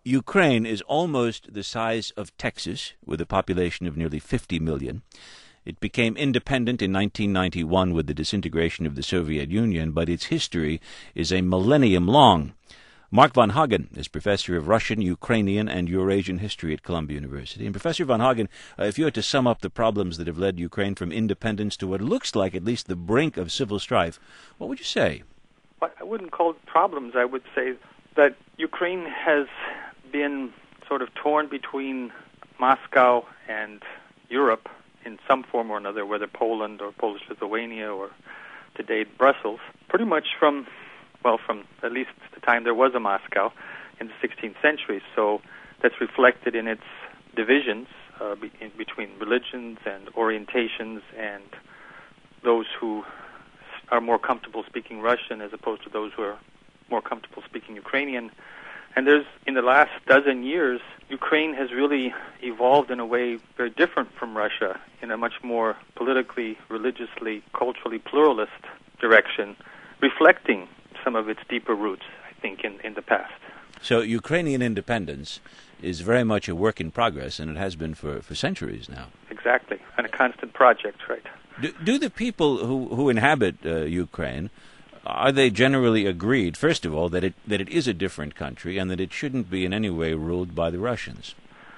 Ukraine is almost the size of Texas, with a population of nearly 50 million. It became independent in 1991 with the disintegration of the Soviet Union, but its history is a millennium long. Mark van Hagen is professor of Russian, Ukrainian, and Eurasian history at Columbia University. And Professor van Hagen, if you had to sum up the problems that have led Ukraine from independence to what looks like at least the brink of civil strife, what would you say? I wouldn't call it problems. I would say that Ukraine has been sort of torn between Moscow and Europe in some form or another, whether Poland or Polish Lithuania or today Brussels, pretty much from at least the time there was a Moscow in the 16th century. So that's reflected in its divisions between religions and orientations and those who are more comfortable speaking Russian as opposed to those who are more comfortable speaking Ukrainian. And in the last dozen years, Ukraine has really evolved in a way very different from Russia, in a much more politically, religiously, culturally pluralist direction, reflecting some of its deeper roots, I think, in the past. So Ukrainian independence is very much a work in progress, and it has been for centuries now. Exactly, and a constant project, right? Do the people who inhabit Ukraine, are they generally agreed, first of all, that it is a different country and that it shouldn't be in any way ruled by the Russians?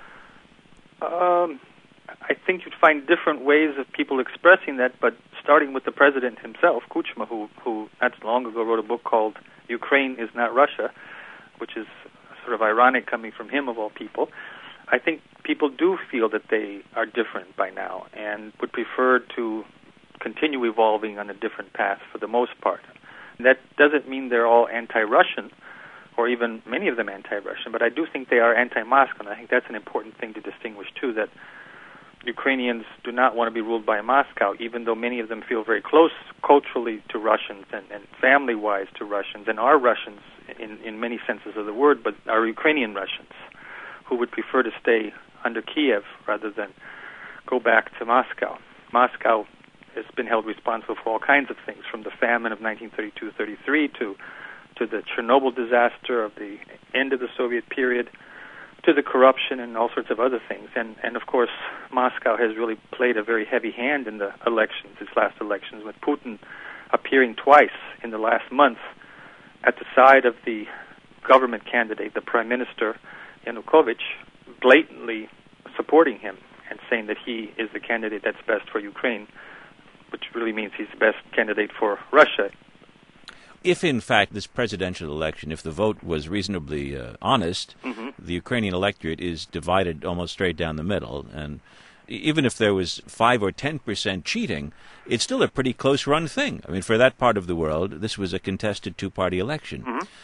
I think you'd find different ways of people expressing that, but starting with the president himself, Kuchma, who not long ago wrote a book called Ukraine is Not Russia, which is sort of ironic coming from him of all people. I think people do feel that they are different by now and would prefer to continue evolving on a different path for the most part. That doesn't mean they're all anti-Russian, or even many of them anti-Russian, but I do think they are anti-Moscow, and I think that's an important thing to distinguish, too, that Ukrainians do not want to be ruled by Moscow, even though many of them feel very close culturally to Russians and family-wise to Russians, and are Russians in many senses of the word, but are Ukrainian Russians who would prefer to stay under Kiev rather than go back to Moscow. Moscow has been held responsible for all kinds of things, from the famine of 1932-33 to the Chernobyl disaster of the end of the Soviet period, to the corruption and all sorts of other things. And of course, Moscow has really played a very heavy hand in the elections, its last elections, with Putin appearing twice in the last month at the side of the government candidate, the Prime Minister, Yanukovych, blatantly supporting him and saying that he is the candidate that's best for Ukraine, which really means he's the best candidate for Russia. If, in fact, this presidential election, if the vote was reasonably honest, the Ukrainian electorate is divided almost straight down the middle. And even if there was 5 or 10% cheating, it's still a pretty close-run thing. I mean, for that part of the world, this was a contested two-party election.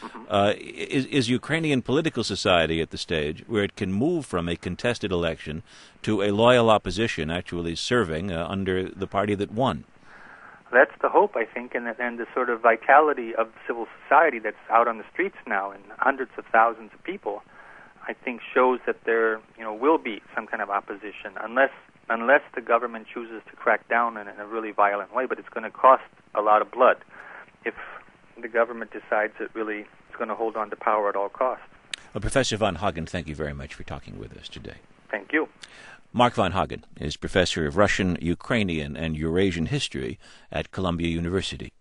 Is Ukrainian political society at the stage where it can move from a contested election to a loyal opposition actually serving under the party that won? That's the hope, I think, and the sort of vitality of civil society that's out on the streets now, and hundreds of thousands of people, I think shows that there, will be some kind of opposition, unless the government chooses to crack down in a really violent way. But it's going to cost a lot of blood if the government decides it really is going to hold on to power at all costs. Well, Professor van Hagen, thank you very much for talking with us today. Thank you. Mark van Hagen is professor of Russian, Ukrainian, and Eurasian history at Columbia University.